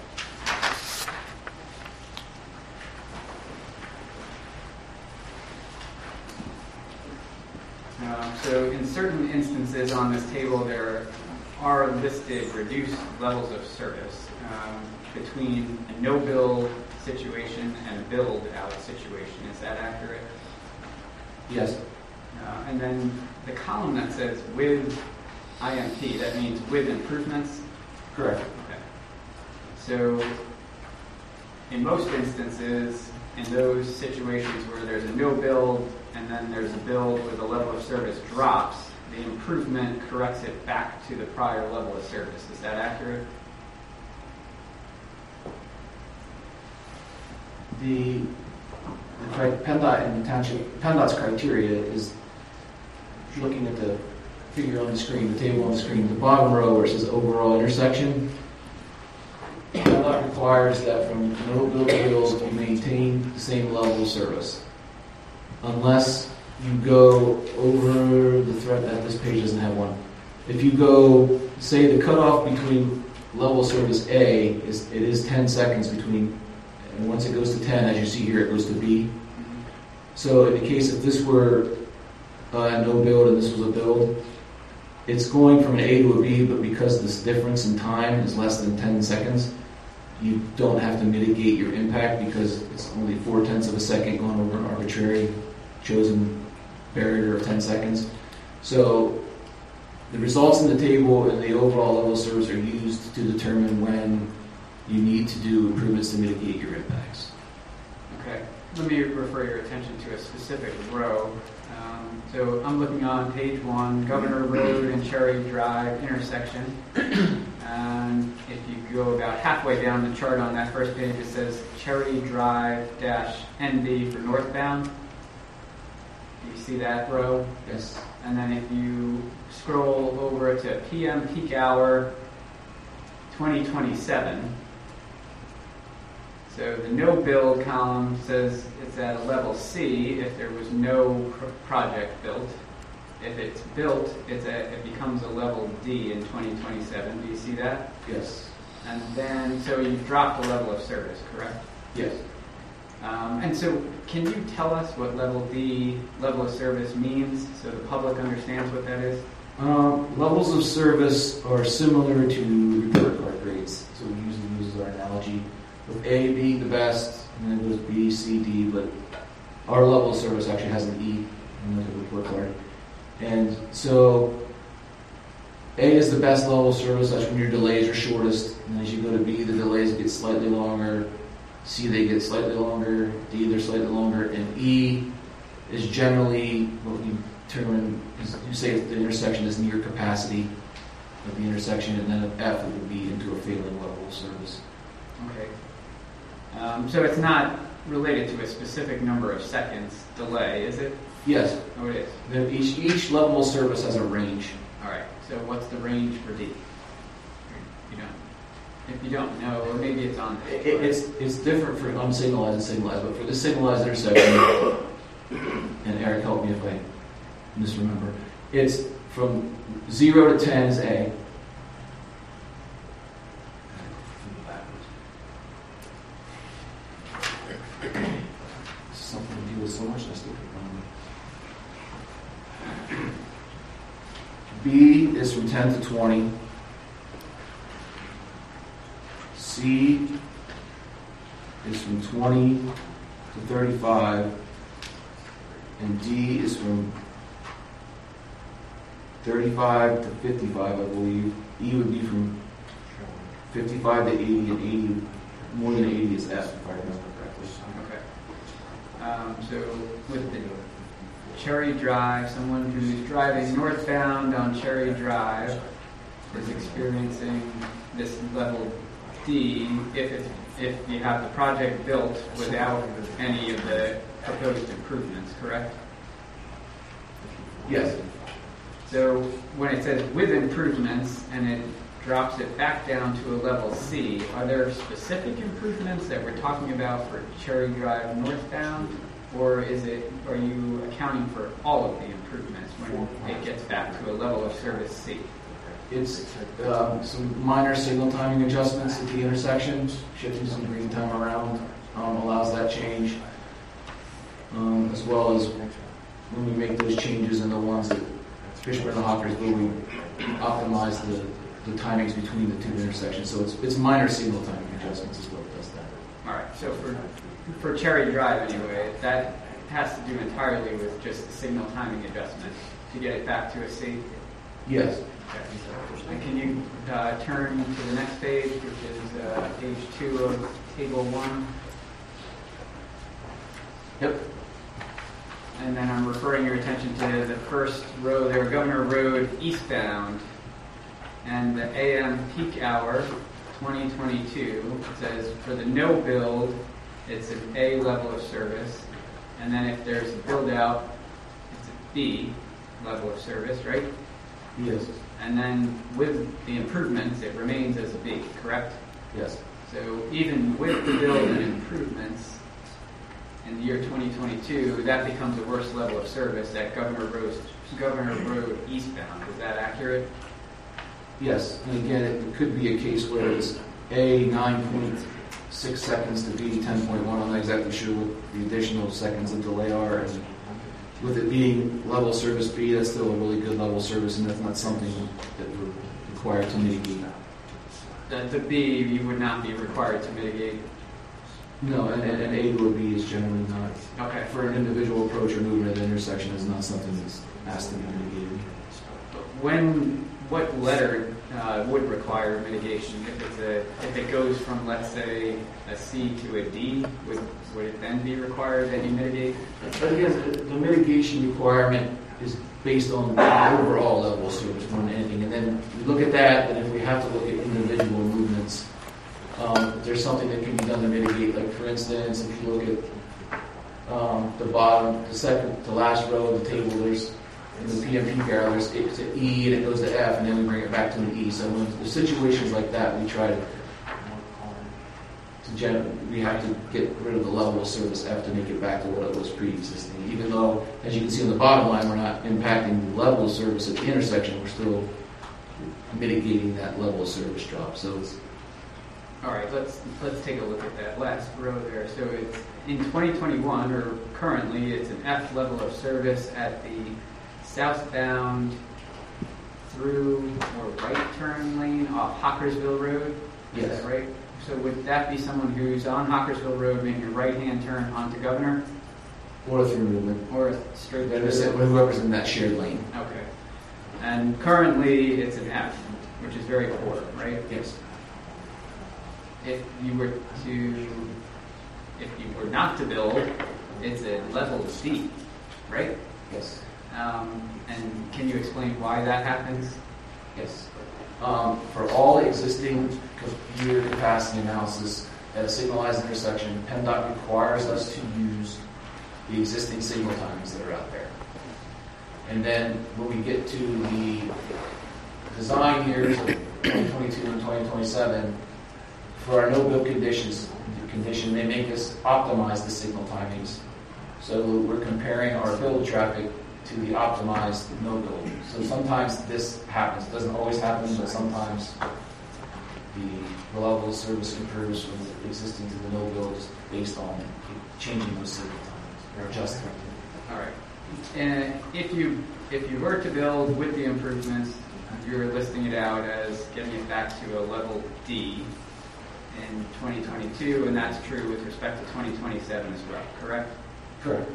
E: So in certain instances on this table, there are listed reduced levels of service between a no-build situation and a build-out situation. Is that accurate?
D: Yes.
E: And then the column that says with IMP, that means with improvements?
D: Correct.
E: Okay. So in most instances, in those situations where there's a no build and then there's a build where the level of service drops, the improvement corrects it back to the prior level of service. Is that accurate?
D: The PennDOT and township, PennDOT's criteria is looking at the figure on the screen, the table on the screen, the bottom row where it says overall intersection, that requires that from no build to build you maintain the same level of service. Unless you go over the threat that this page doesn't have one. If you go, say the cutoff between level of service A is 10 seconds between, and once it goes to 10, as you see here, it goes to B. So in the case if this were no build and this was a build, it's going from an A to a B, but because this difference in time is less than 10 seconds, you don't have to mitigate your impact because it's only 0.4 of a second going over an arbitrary chosen barrier of 10 seconds. So the results in the table and the overall level of service are used to determine when you need to do improvements to mitigate your impacts.
E: Okay, let me refer your attention to a specific row. So I'm looking on page 1, Governor Road and Cherry Drive intersection. And if you go about halfway down the chart on that first page, it says Cherry Drive-NB for northbound. Do you see that row?
D: Yes.
E: And then if you scroll over to PM peak hour 2027, so the no build column says it's at a level C if there was no project built. If it's built, it becomes a level D in 2027. Do you see that?
D: Yes.
E: And then, so you've dropped the level of service, correct?
D: Yes.
E: And so can you tell us what level D, level of service means so the public understands what that is?
D: Levels of service are similar to report card grades. So we usually use our analogy with A being the best, and then it goes B, C, D, but our level of service actually has an E in the report card. And so A is the best level of service, that's when your delays are shortest. And as you go to B, the delays get slightly longer. C, they get slightly longer. D, they're slightly longer. And E is generally what you determine, you say the intersection is near capacity of the intersection, and then an F it would be into a failing level of service.
E: Okay. So it's not related to a specific number of seconds delay, is it?
D: Yes.
E: Oh, it is.
D: Each level of service has a range.
E: All right. So what's the range for D? You don't. If you don't know, or maybe it's on.
D: It's different for unsignalized and signalized, but for this signalized intersection, and Eric, help me if I misremember, it's from 0 to 10 is A. Something to do with so much I still keep on. B is from 10 to 20. C is from 20 to 35. And D is from 35 to 55, I believe. E would be from 55 to 80, and 80, more than 80 is F, if I remember correctly.
E: Okay. So with the Cherry Drive, someone who's driving northbound on Cherry Drive is experiencing this level D if you have the project built without any of the proposed improvements, correct?
D: Yes.
E: So when it says with improvements and it drops it back down to a level C, are there specific improvements that we're talking about for Cherry Drive northbound, or are you accounting for all of the improvements when it gets back to a level of service C?
D: It's some minor signal timing adjustments at the intersections, shifting some green time around allows that change, as well as when we make those changes in the ones that Fishburne and Hawkers where we optimize the timings between the two intersections. So it's minor signal timing adjustments is what does that.
E: All right. So for Cherry Drive anyway, that has to do entirely with just the signal timing adjustment to get it back to a C.
D: Yes.
E: Okay. And can you turn to the next page, which is page 2 of Table 1?
D: Yep.
E: And then I'm referring your attention to the first row there, Governor Road eastbound. And the AM peak hour, 2022, says for the no build, it's an A level of service. And then if there's a build out, it's a B level of service, right?
D: Yes,
E: And then with the improvements, it remains as a B, correct?
D: yes.
E: So even with the build and improvements, in the year 2022, that becomes a worse level of service at Governor Road eastbound. Is that accurate?
D: Yes, and again, it could be a case where it's A, 9.6 seconds to B, 10.1. I'm not exactly sure what the additional seconds of delay are. And with it being level service B, that's still a really good level service, and that's not something that we're required to mitigate.
E: That the B, you would not be required to mitigate.
D: No, and A to a B is generally not.
E: Okay.
D: For an individual approach or movement at the intersection is not something that's asked to be mitigated.
E: What letter would require mitigation? If it goes from, let's say, a C to a D, would it then be required that you mitigate?
D: But again, the mitigation requirement is based on the overall level of service more than anything. And then we look at that, and if we have to look at individual movements, there's something that can be done to mitigate. Like for instance, if you look at the bottom, the last row of the table, there's in the PMP barrel, it's an E and it goes to F, and then we bring it back to an E. So when there's situations like that, we try we have to get rid of the level of service F to make it back to what it was pre-existing. Even though, as you can see on the bottom line, we're not impacting the level of service at the intersection, we're still mitigating that level of service drop. So it's
E: All right, let's take a look at that last row there. So it's in 2021, or currently, it's an F level of service at the southbound through or right turn lane off Hockersville Road. Is
D: Yes.
E: that right? So would that be someone who's on Hockersville Road making a right-hand turn onto Governor,
D: or through movement.
E: or straight
D: Then
E: through?
D: whoever's in that shared lane.
E: Okay. And currently, it's an F, which is very poor, right?
D: Yes.
E: If you were not to build, it's a level C, right?
D: Yes.
E: And can you explain why that happens?
D: Yes. For all existing computer capacity analysis at a signalized intersection, PennDOT requires us to use the existing signal timings that are out there. And then when we get to the design years of 2022 and 2027, for our no-build condition, they make us optimize the signal timings. So we're comparing our build traffic to the optimized no-build. So sometimes this happens. It doesn't always happen, but sometimes the level of service improves from the existing to the no-build based on changing those signal timings or adjusting.
E: All right. And if you were to build with the improvements, you're listing it out as getting it back to a level D in 2022, and that's true with respect to 2027 as well, correct?
D: Correct.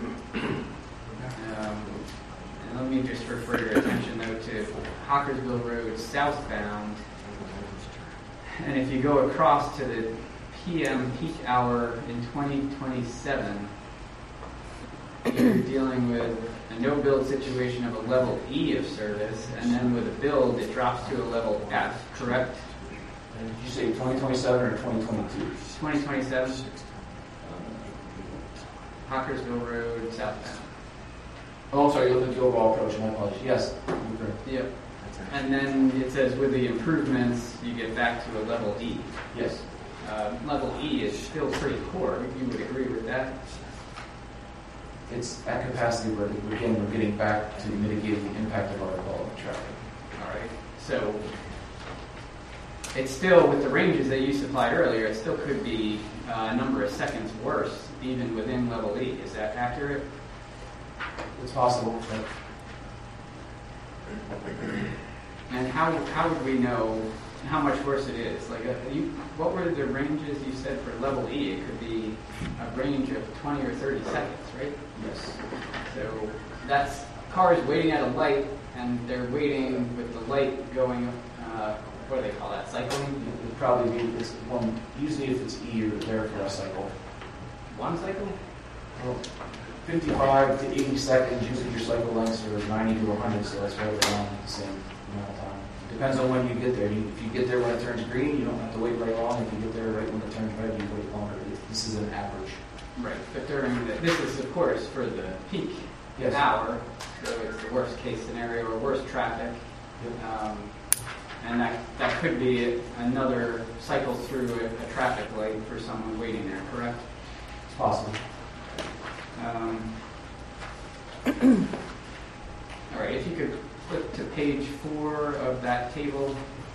E: And let me just refer your attention, though, to Hockersville Road southbound. And if you go across to the PM peak hour in 2027, you're dealing with a no-build situation of a level E of service, and then with a build, it drops to a level F, correct?
D: And did you say 2027 or 2022?
E: 2027, Hockersville Road southbound.
D: Oh, I'm sorry, you're looking at the overall approach, my apologies. Yes, you're correct.
E: Yep. And then it says with the improvements, you get back to a level E.
D: Yes.
E: Level E is still pretty poor. You would agree with that?
D: It's at capacity, but again, we're getting back to mitigating the impact of our development traffic.
E: All right. So it's still, with the ranges that you supplied earlier, it still could be a number of seconds worse, even within level E. Is that accurate?
D: It's possible. But
E: And how would we know how much worse it is? Like, what were the ranges you said for level E? It could be a range of 20 or 30 seconds, right?
D: yes.
E: So that's cars waiting at a light, and they're waiting with the light going, what do they call that, cycling?
D: It would probably be this one. Usually, if it's E, you're there for a cycle.
E: One cycle?
D: Well, 55 to 80 seconds. Usually, your cycle lengths are 90 to 100, so that's right around the same amount of time. Depends on when you get there. If you get there when it turns green, you don't have to wait very long. If you get there right when it turns red, you wait longer. This is an average.
E: Right, but this is, of course, for the peak
D: Yes.
E: hour, so it's the worst case scenario or worst traffic. And that could be another cycle through a traffic light for someone waiting there, correct?
D: It's possible.
E: All right, if you could flip to page 4 of that table.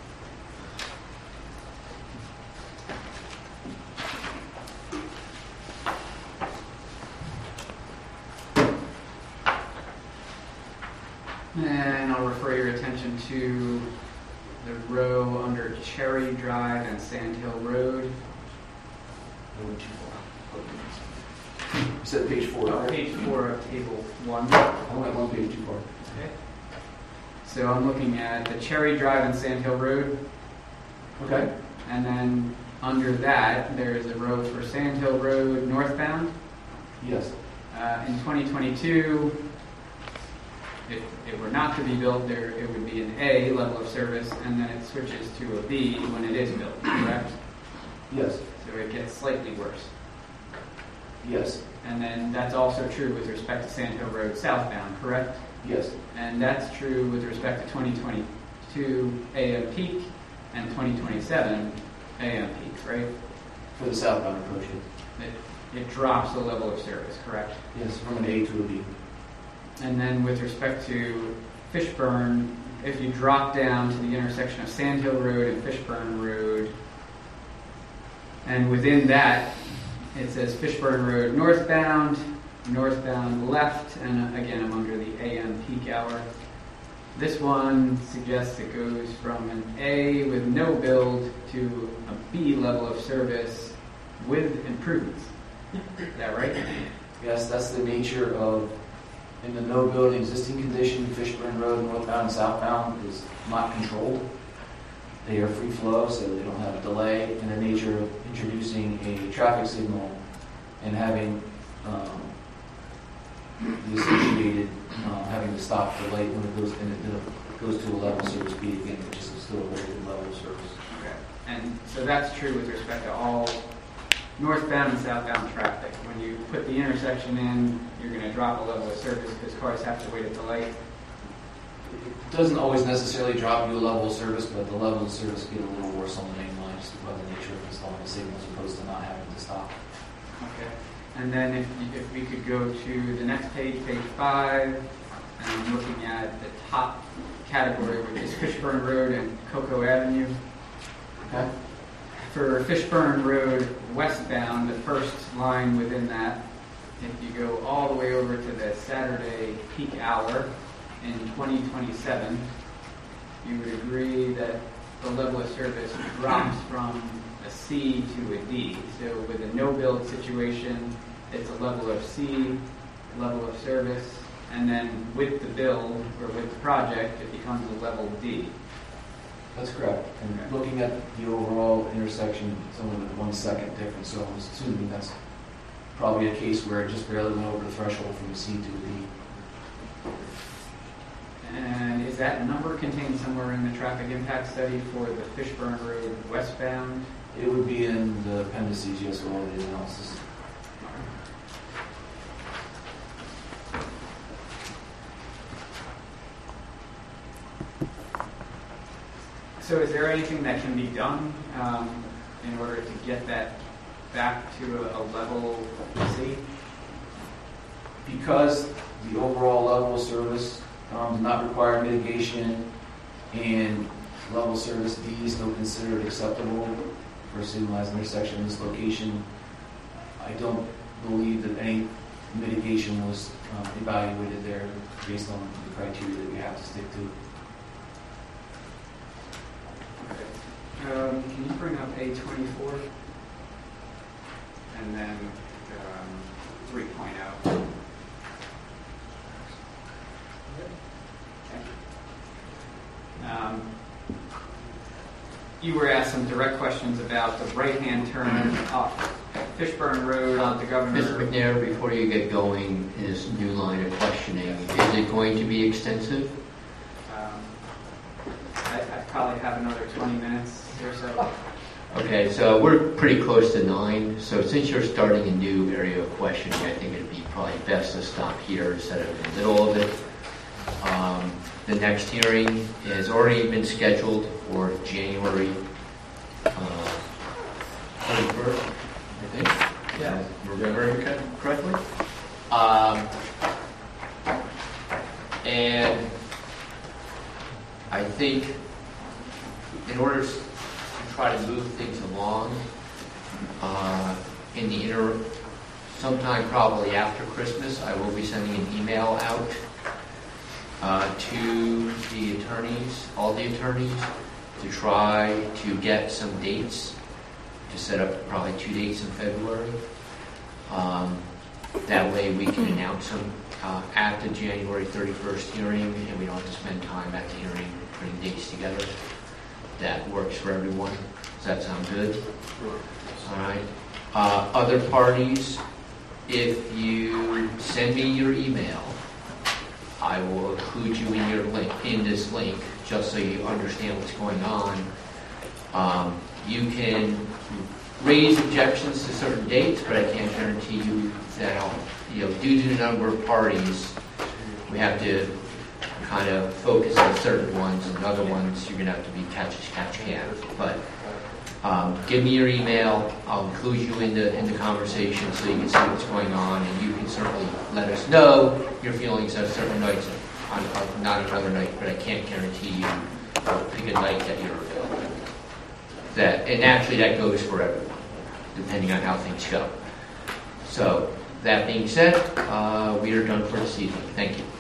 E: And I'll refer your attention to the row under Cherry Drive and Sand Hill Road.
D: I went too far. You said page 4, right?
E: Page 4 of table 1.
D: I went one page too far.
E: Okay. So I'm looking at the Cherry Drive and Sand Hill Road.
D: Okay.
E: And then under that, there's a row for Sand Hill Road northbound.
D: Yes.
E: In 2022, if it were not to be built, it would be an A level of service, and then it switches to a B when it is built, correct?
D: Yes.
E: So it gets slightly worse.
D: Yes.
E: And then that's also true with respect to Sand Hill Road southbound, correct?
D: Yes.
E: And that's true with respect to 2022 AM peak and 2027 AM peak, right?
D: For the southbound approach.
E: It drops the level of service, correct?
D: Yes, from an A to a B.
E: And then with respect to Fishburne, if you drop down to the intersection of Sand Hill Road and Fishburne Road, and within that, it says Fishburne Road northbound, northbound left, and again, I'm under the AM peak hour. This one suggests it goes from an A with no build to a B level of service with improvements. Is that right?
D: Yes, that's the nature of, in the no build existing condition, Fishburne Road northbound and southbound is not controlled. They are free flow, so they don't have a delay. In the nature of introducing a traffic signal and having the associated having to stop the light when it goes and it goes to a level service B again, which is still a very good level of service.
E: Okay. And so that's true with respect to all northbound and southbound traffic. When you put the intersection in, you're going to drop a level of service because cars have to wait at the light.
D: It doesn't always necessarily drop you a level of service, but the level of service get a little worse on the main line just by the nature of installing the signal as opposed to not having to stop.
E: Okay. And then if we could go to the next page, page 5, and I'm looking at the top category, which is Fishburne Road and Cocoa Avenue.
D: Okay.
E: For Fishburne Road westbound, the first line within that, if you go all the way over to the Saturday peak hour in 2027, you would agree that the level of service drops from a C to a D. So with a no-build situation, it's a level of C, level of service, and then with the build or with the project, it becomes a level D.
D: That's correct. And
E: Okay.
D: looking at the overall intersection, it's only with 1 second difference, so I'm assuming that's probably a case where it just barely went over the threshold from a C to a D.
E: And is that number contained somewhere in the traffic impact study for the Fishburne Road westbound?
D: It would be in the appendices, yes, for all the analysis.
E: So is there anything that can be done in order to get that back to a level C?
D: Because the overall level of service does not require mitigation and level service D is still considered acceptable for a signalized intersection in this location, I don't believe that any mitigation was evaluated there based on the criteria that we have to stick to.
E: Can you bring up A24? And then 3.0. You were asked some direct questions about the right-hand turn off Fishburne Road onto Governor.
F: Mr. McNair, before you get going, in this new line of questioning, is it going to be extensive?
E: I probably have another 20 minutes or so.
F: Okay, so we're pretty close to 9. So since you're starting a new area of questioning, I think it'd be probably best to stop here instead of in the middle of it. The next hearing has already been scheduled for January 21st, I think.
B: Yeah.
F: Remembering correctly? And I think in order to try to move things along, in the sometime probably after Christmas, I will be sending an email out to the attorneys, all the attorneys, to try to get some dates, to set up probably 2 dates in February. That way we can announce them at the January 31st hearing, and we don't have to spend time at the hearing putting dates together. That works for everyone. Does that sound good? All right. Other parties, if you send me your email, I will include you in your link, in this link, just so you understand what's going on. You can raise objections to certain dates, but I can't guarantee you that, due to the number of parties, we have to kind of focus on certain ones, and other ones you're going to have to be catch can. But give me your email. I'll include you in the conversation so you can see what's going on, and you can certainly let us know your feelings on certain nights, on not another night, but I can't guarantee you pick a night that you're available. And actually that goes for everyone, depending on how things go. So that being said, we are done for this evening. Thank you.